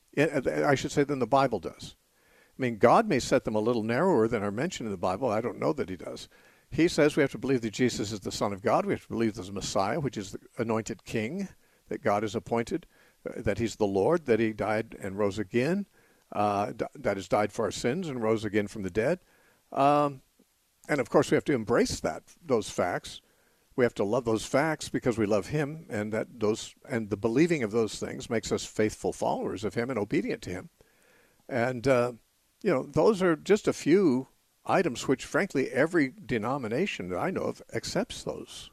Speaker 1: I should say than the Bible does. I mean, God may set them a little narrower than are mentioned in the Bible. I don't know that he does. He says we have to believe that Jesus is the Son of God. We have to believe there's a Messiah, which is the anointed King that God has appointed, that he's the Lord, that he died and rose again, uh, that has died for our sins and rose again from the dead. Um, and, of course, we have to embrace that, those facts. We have to love those facts because we love him, and that those and the believing of those things makes us faithful followers of him and obedient to him. And, uh, you know, those are just a few items which, frankly, every denomination that I know of accepts those.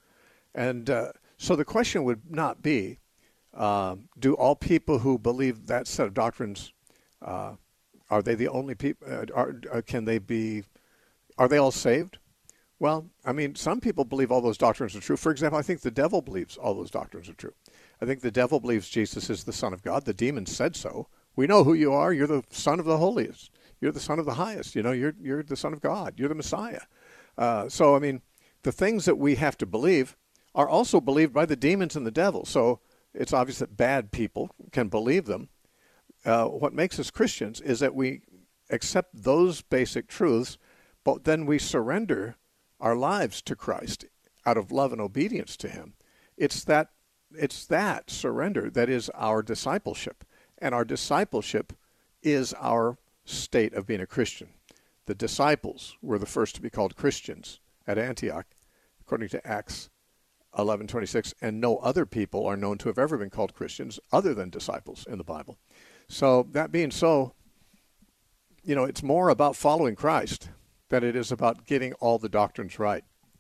Speaker 1: And uh, so the question would not be, uh, do all people who believe that set of doctrines, uh, are they the only people, uh, are, uh, can they be, are they all saved? Well, I mean, some people believe all those doctrines are true. For example, I think the devil believes all those doctrines are true. I think the devil believes Jesus is the Son of God. The demons said so. We know who you are. You're the Son of the holiest. You're the Son of the highest. You know, you're you're the Son of God. You're the Messiah. Uh, so, I mean, the things that we have to believe are also believed by the demons and the devil. So it's obvious that bad people can believe them. Uh, what makes us Christians is that we accept those basic truths, but then we surrender our lives to Christ out of love and obedience to him. It's that it's that surrender that is our discipleship. And our discipleship is our state of being a Christian. The disciples were the first to be called Christians at Antioch, according to Acts eleven twenty-six, and no other people are known to have ever been called Christians other than disciples in the Bible. So that being so, you know, it's more about following Christ than it is about getting all the doctrines right.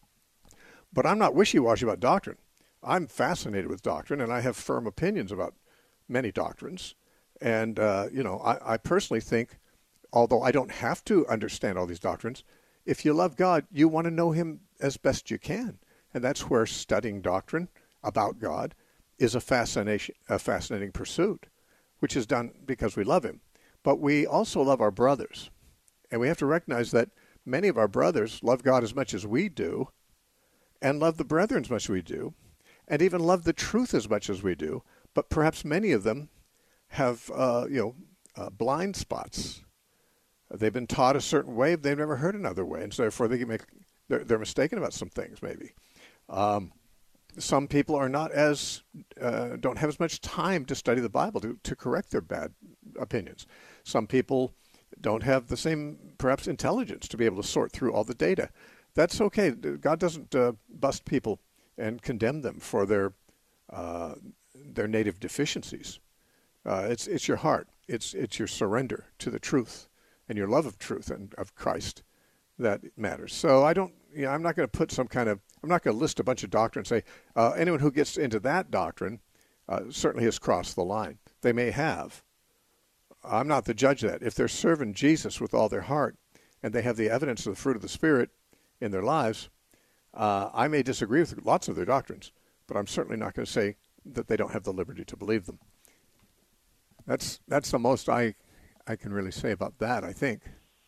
Speaker 1: But I'm not wishy-washy about doctrine. I'm fascinated with doctrine, and I have firm opinions about many doctrines. And, uh, you know, I, I personally think, although I don't have to understand all these doctrines, if you love God, you want to know him as best you can. And that's where studying doctrine about God is a fascination, a fascinating pursuit, which is done because we love him. But we also love our brothers. And we have to recognize that many of our brothers love God as much as we do, and love the brethren as much as we do, and even love the truth as much as we do. But perhaps many of them have, uh, you know, uh, blind spots. They've been taught a certain way, they've never heard another way, and so therefore they can make they're, they're mistaken about some things. Maybe um, some people are not as uh, don't have as much time to study the Bible to to correct their bad opinions. Some people don't have the same perhaps intelligence to be able to sort through all the data. That's okay. God doesn't uh, bust people and condemn them for their uh, their native deficiencies. Uh, it's it's your heart. It's it's your surrender to the truth and your love of truth and of Christ that matters. So I don't, you know, I'm not going to put some kind of, I'm not going to list a bunch of doctrines and say uh, anyone who gets into that doctrine uh, certainly has crossed the line. They may have. I'm not the judge of that. If they're serving Jesus with all their heart and they have the evidence of the fruit of the Spirit in their lives, uh, I may disagree with lots of their doctrines, but I'm certainly not going to say that they don't have the liberty to believe them. That's that's the most I I can really say about that, I think.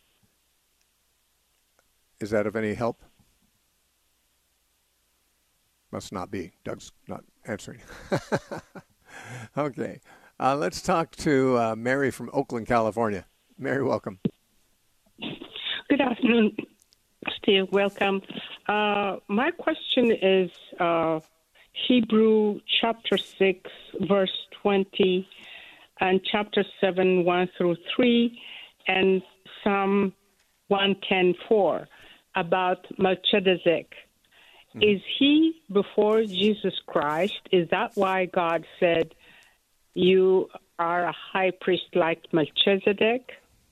Speaker 1: Is that of any help? Must not be. Doug's not answering. Okay. Uh, let's talk to uh, Mary from Oakland, California. Mary, welcome.
Speaker 7: Good afternoon, Steve. Welcome. Uh, my question is uh, Hebrew chapter six, verse twenty, and chapter seven, one through three, and Psalm one ten four about Melchizedek. Mm-hmm. Is he before Jesus Christ? Is that why God said, you are a high priest like Melchizedek?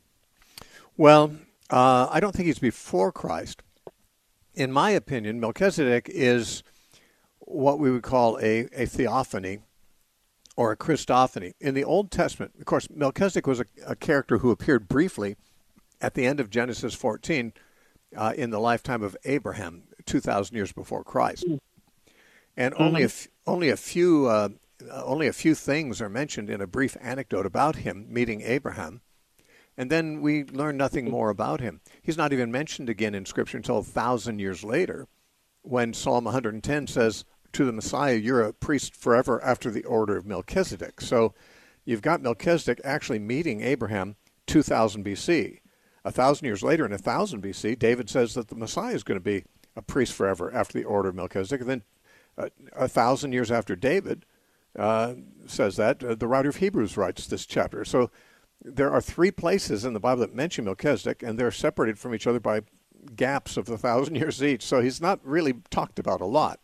Speaker 1: Well, uh, I don't think he's before Christ. In my opinion, Melchizedek is what we would call a, a theophany or a Christophany. In the Old Testament, of course, Melchizedek was a, a character who appeared briefly at the end of Genesis fourteen uh, in the lifetime of Abraham, two thousand years before Christ. And mm-hmm. only a f- only a few uh, only a few things are mentioned in a brief anecdote about him meeting Abraham. And then we learn nothing more about him. He's not even mentioned again in Scripture until a thousand years later, when Psalm one hundred ten says to the Messiah, you're a priest forever after the order of Melchizedek. So you've got Melchizedek actually meeting Abraham two thousand B C. A thousand years later, in one thousand B C, David says that the Messiah is going to be a priest forever after the order of Melchizedek. And then uh, a thousand years after David uh, says that, uh, the writer of Hebrews writes this chapter. So there are three places in the Bible that mention Melchizedek, and they're separated from each other by gaps of a thousand years each. So he's not really talked about a lot.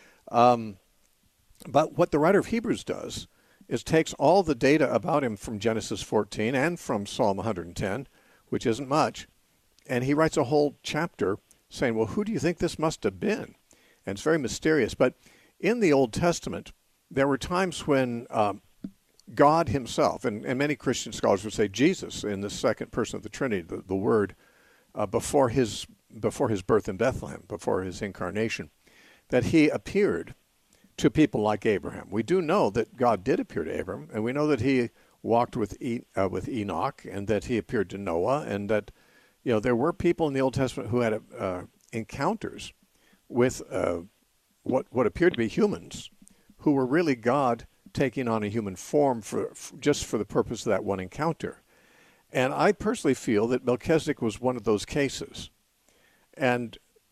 Speaker 1: Um, but what the writer of Hebrews does is takes all the data about him from Genesis fourteen and from Psalm one hundred ten, which isn't much, and he writes a whole chapter saying, well, who do you think this must have been? And it's very mysterious. But in the Old Testament, there were times when um, God himself, and, and many Christian scholars would say Jesus in the second person of the Trinity, the, the Word, uh, before his before his birth in Bethlehem, before his incarnation, that he appeared to people like Abraham. We do know that God did appear to Abraham, and we know that he walked with e- uh, with Enoch, and that he appeared to Noah, and that you know there were people in the Old Testament who had uh, encounters with uh, what what appeared to be humans, who were really God taking on a human form for, for just for the purpose of that one encounter. And I personally feel that Melchizedek was one of those cases. And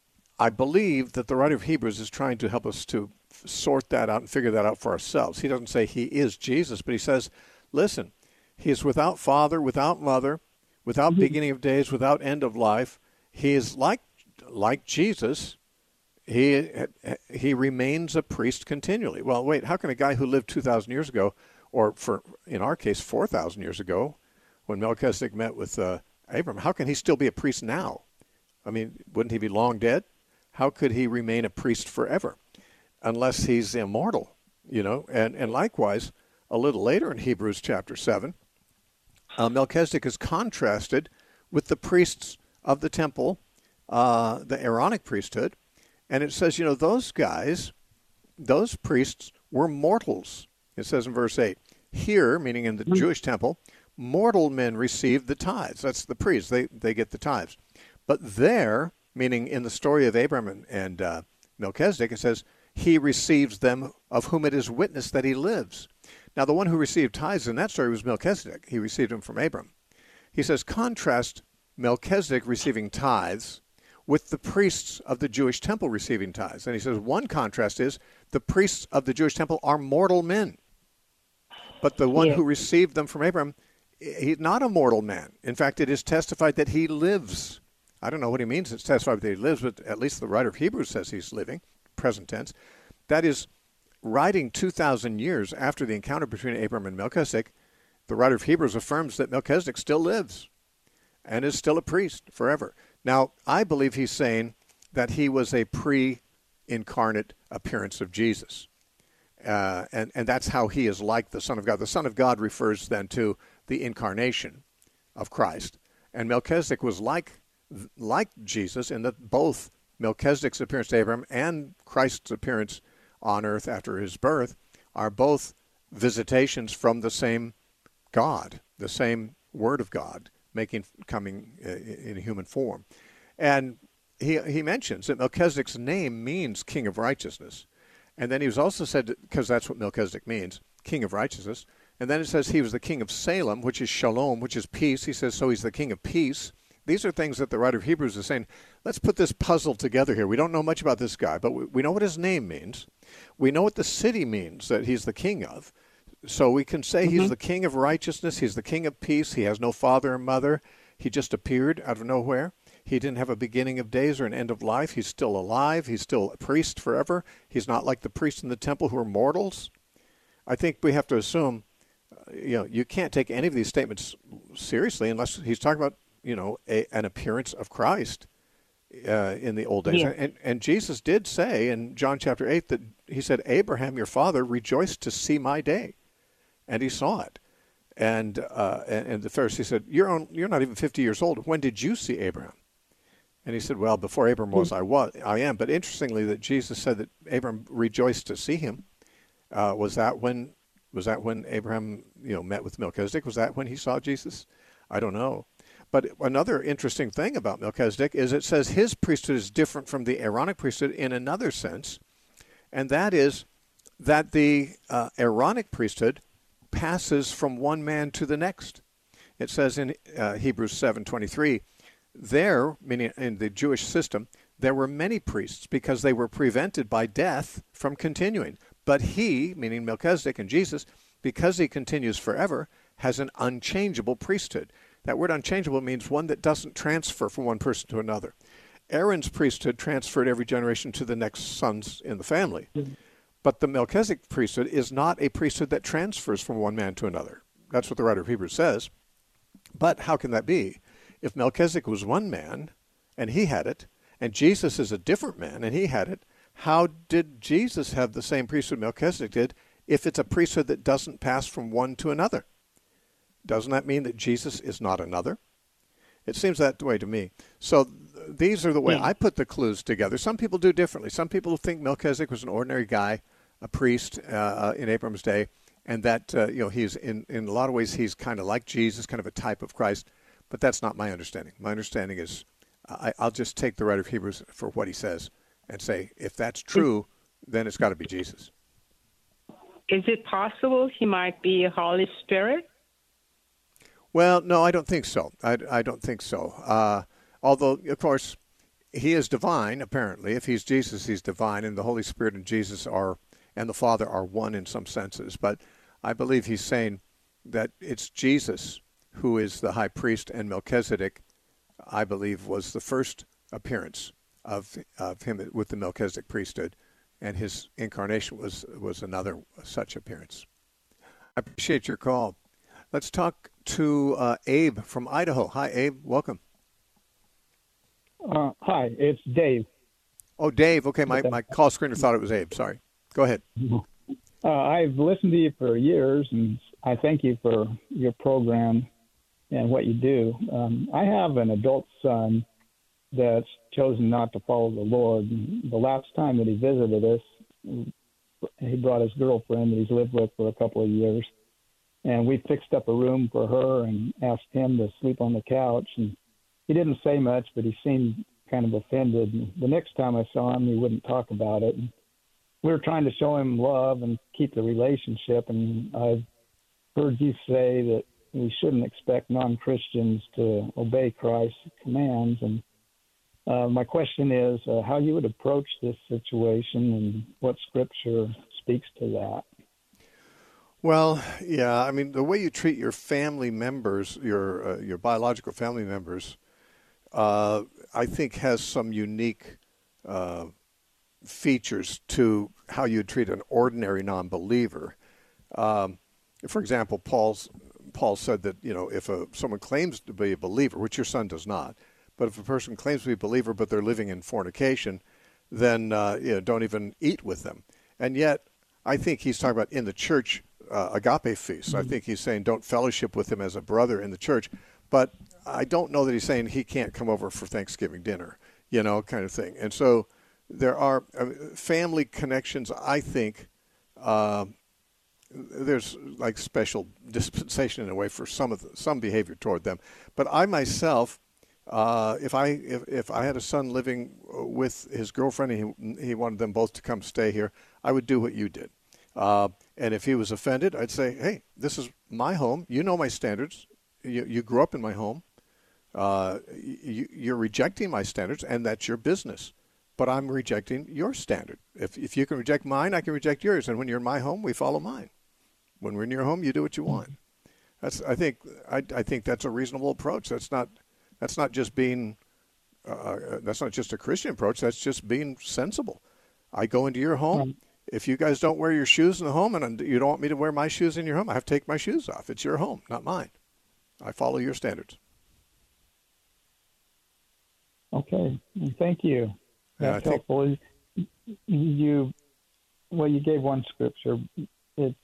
Speaker 1: I believe that the writer of Hebrews is trying to help us to f- sort that out and figure that out for ourselves. He doesn't say he is Jesus, but he says, listen, he is without father, without mother, without mm-hmm. beginning of days, without end of life. He is like like Jesus. He he remains a priest continually. Well, wait, how can a guy who lived two thousand years ago, or for in our case, four thousand years ago, when Melchizedek met with uh, Abram, how can he still be a priest now? I mean, wouldn't he be long dead? How could he remain a priest forever? Unless he's immortal, you know. And, and likewise, a little later in Hebrews chapter seven, uh, Melchizedek is contrasted with the priests of the temple, uh, the Aaronic priesthood. And it says, you know, those guys, those priests were mortals. It says in verse eight, here, meaning in the mm-hmm. Jewish temple, mortal men received the tithes. That's the priests. They, they get the tithes. But there, meaning in the story of Abraham and, and uh, Melchizedek, it says, he receives them of whom it is witnessed that he lives. Now, the one who received tithes in that story was Melchizedek. He received them from Abram. He says, contrast Melchizedek receiving tithes with the priests of the Jewish temple receiving tithes. And he says, one contrast is the priests of the Jewish temple are mortal men. But the one yeah. who received them from Abram, he's not a mortal man. In fact, it is testified that he lives. I don't know what he means. It's testified that he lives, but at least the writer of Hebrews says he's living, present tense. That is, writing two thousand years after the encounter between Abram and Melchizedek, the writer of Hebrews affirms that Melchizedek still lives and is still a priest forever. Now, I believe he's saying that he was a pre-incarnate appearance of Jesus. Uh, and, and that's how he is like the Son of God. The Son of God refers then to the incarnation of Christ. And Melchizedek was like like Jesus in that both Melchizedek's appearance to Abraham and Christ's appearance on earth after his birth are both visitations from the same God, the same Word of God, making coming in a human form. And he he mentions that Melchizedek's name means King of Righteousness. And then he was also said, because that's what Melchizedek means, King of Righteousness. And then it says he was the King of Salem, which is Shalom, which is peace. He says, so he's the King of Peace. These are things that the writer of Hebrews is saying, let's put this puzzle together here. We don't know much about this guy, but we, we know what his name means. We know what the city means that he's the king of. So we can say mm-hmm. he's the King of Righteousness. He's the King of Peace. He has no father or mother. He just appeared out of nowhere. He didn't have a beginning of days or an end of life. He's still alive. He's still a priest forever. He's not like the priests in the temple who are mortals. I think we have to assume, uh, you know, you can't take any of these statements seriously unless he's talking about, you know, a, an appearance of Christ uh, in the old days. Yeah. And, and Jesus did say in John chapter eight that he said, Abraham, your father, rejoiced to see my day. And he saw it. And uh, and, and the Pharisee said, you're, on, you're not even fifty years old. When did you see Abraham? And he said, well, before Abraham was, I was, I am. But interestingly, that Jesus said that Abraham rejoiced to see him. Uh, was that when was that when Abraham, you know, met with Melchizedek? Was that when he saw Jesus? I don't know. But another interesting thing about Melchizedek is it says his priesthood is different from the Aaronic priesthood in another sense, and that is that the uh, Aaronic priesthood passes from one man to the next. It says in uh, Hebrews seven twenty-three, there, meaning in the Jewish system, there were many priests because they were prevented by death from continuing. But he, meaning Melchizedek and Jesus, because he continues forever, has an unchangeable priesthood. That word unchangeable means one that doesn't transfer from one person to another. Aaron's priesthood transferred every generation to the next sons in the family. Mm-hmm. But the Melchizedek priesthood is not a priesthood that transfers from one man to another. That's what the writer of Hebrews says. But how can that be? If Melchizedek was one man, and he had it, and Jesus is a different man, and he had it, how did Jesus have the same priesthood Melchizedek did if it's a priesthood that doesn't pass from one to another? Doesn't that mean that Jesus is not another? It seems that way to me. So th- these are the way yeah. I put the clues together. Some people do differently. Some people think Melchizedek was an ordinary guy, a priest uh, in Abram's day, and that uh, you know he's in, in a lot of ways he's kind of like Jesus, kind of a type of Christ. But that's not my understanding. My understanding is I, I'll just take the writer of Hebrews for what he says and say, if that's true, then it's got to be Jesus.
Speaker 7: Is it possible he might be a Holy Spirit?
Speaker 1: Well, no, I don't think so. I, I don't think so. Uh, although, of course, he is divine, apparently. If he's Jesus, he's divine, and the Holy Spirit and Jesus are, and the Father are one in some senses. But I believe he's saying that it's Jesus who is the high priest, and Melchizedek, I believe, was the first appearance of of him with the Melchizedek priesthood, and his incarnation was, was another such appearance. I appreciate your call. Let's talk to uh, Abe from Idaho. Hi, Abe. Welcome.
Speaker 8: Uh, hi, it's Dave.
Speaker 1: Oh, Dave. Okay, my, my call screener thought it was Abe. Sorry. Go ahead.
Speaker 8: Uh, I've listened to you for years, and I thank you for your program. and what you do. Um, I have an adult son that's chosen not to follow the Lord. The last time that he visited us, he brought his girlfriend that he's lived with for a couple of years, and we fixed up a room for her and asked him to sleep on the couch. And he didn't say much, but he seemed kind of offended. And the next time I saw him, he wouldn't talk about it. And we were trying to show him love and keep the relationship, and I've heard you say that we shouldn't expect non-Christians to obey Christ's commands. And uh, my question is uh, how you would approach this situation and what Scripture speaks to that.
Speaker 1: Well, yeah, I mean, the way you treat your family members, your uh, your biological family members, uh, I think has some unique uh, features to how you treat an ordinary non-believer. Um, for example, Paul's Paul said that, you know, if a, someone claims to be a believer, which your son does not, but if a person claims to be a believer but they're living in fornication, then uh, you know, don't even eat with them. And yet, I think he's talking about in the church uh, agape feast. Mm-hmm. I think he's saying don't fellowship with him as a brother in the church. But I don't know that he's saying he can't come over for Thanksgiving dinner, you know, kind of thing. And so there are uh, family connections, I think. Uh, there's like special dispensation in a way for some of the, some behavior toward them. But I myself, uh, if I if, if I had a son living with his girlfriend and he, he wanted them both to come stay here, I would do what you did. Uh, and if he was offended, I'd say, hey, this is my home. You know my standards. You, you grew up in my home. Uh, you, you're rejecting my standards, and that's your business. But I'm rejecting your standard. If if you can reject mine, I can reject yours. And when you're in my home, we follow mine. When we're in your home, you do what you want. That's I think I, I think that's a reasonable approach. That's not that's not just being uh, that's not just a Christian approach. That's just being sensible. I go into your home. If you guys don't wear your shoes in the home, and you don't want me to wear my shoes in your home, I have to take my shoes off. It's your home, not mine. I follow your standards.
Speaker 8: Okay, thank you. That's
Speaker 1: yeah,
Speaker 8: helpful. Think... You, well, you gave one scripture. It's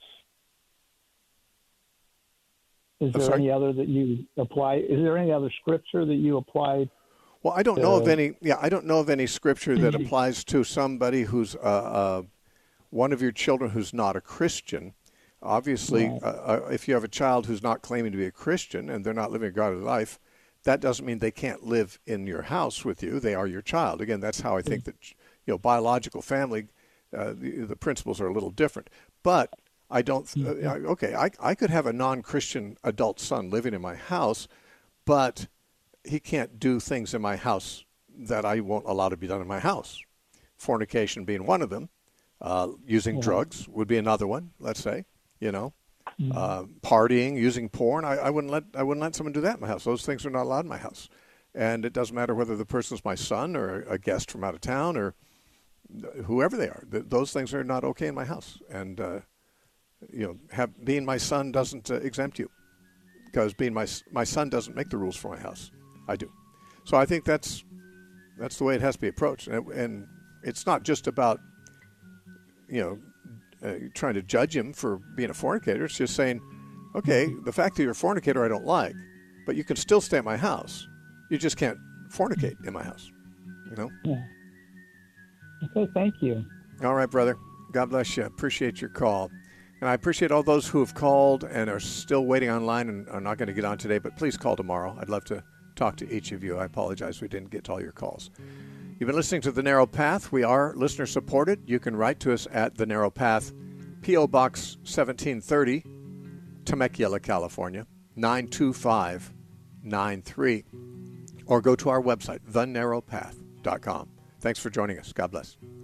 Speaker 8: is there
Speaker 1: sorry?
Speaker 8: any other that you apply? Is there any other scripture that you applied?
Speaker 1: Well, I don't
Speaker 8: to...
Speaker 1: know of any. Yeah, I don't know of any scripture that applies to somebody who's uh, uh, one of your children who's not a Christian. Obviously, right. uh, if you have a child who's not claiming to be a Christian and they're not living a godly life, that doesn't mean they can't live in your house with you. They are your child. Again, that's how I think that, you know, biological family, uh, the, the principles are a little different. But I don't, uh, okay, I, I could have a non-Christian adult son living in my house, but he can't do things in my house that I won't allow to be done in my house. Fornication being one of them. Uh, using yeah. drugs would be another one, let's say. You know, mm-hmm. uh, partying, using porn. I, I wouldn't let I wouldn't let someone do that in my house. Those things are not allowed in my house. And it doesn't matter whether the person's my son or a guest from out of town or whoever they are. Th- those things are not okay in my house. And uh, you know, have, being my son doesn't uh, exempt you, because being my my son doesn't make the rules for my house. I do. So I think that's that's the way it has to be approached. And, and it's not just about, you know, Uh, trying to judge him for being a fornicator. It's just saying, okay, the fact that you're a fornicator I don't like, but you can still stay at my house. You just can't fornicate in my house, you know?
Speaker 8: Yeah. Okay, thank you.
Speaker 1: All right, brother. God bless you. Appreciate your call. And I appreciate all those who have called and are still waiting online and are not going to get on today, but please call tomorrow. I'd love to talk to each of you. I apologize we didn't get to all your calls. You've been listening to The Narrow Path. We are listener-supported. You can write to us at The Narrow Path, P O. Box seventeen thirty, Temecula, California, nine two five nine three. Or go to our website, the narrow path dot com. Thanks for joining us. God bless.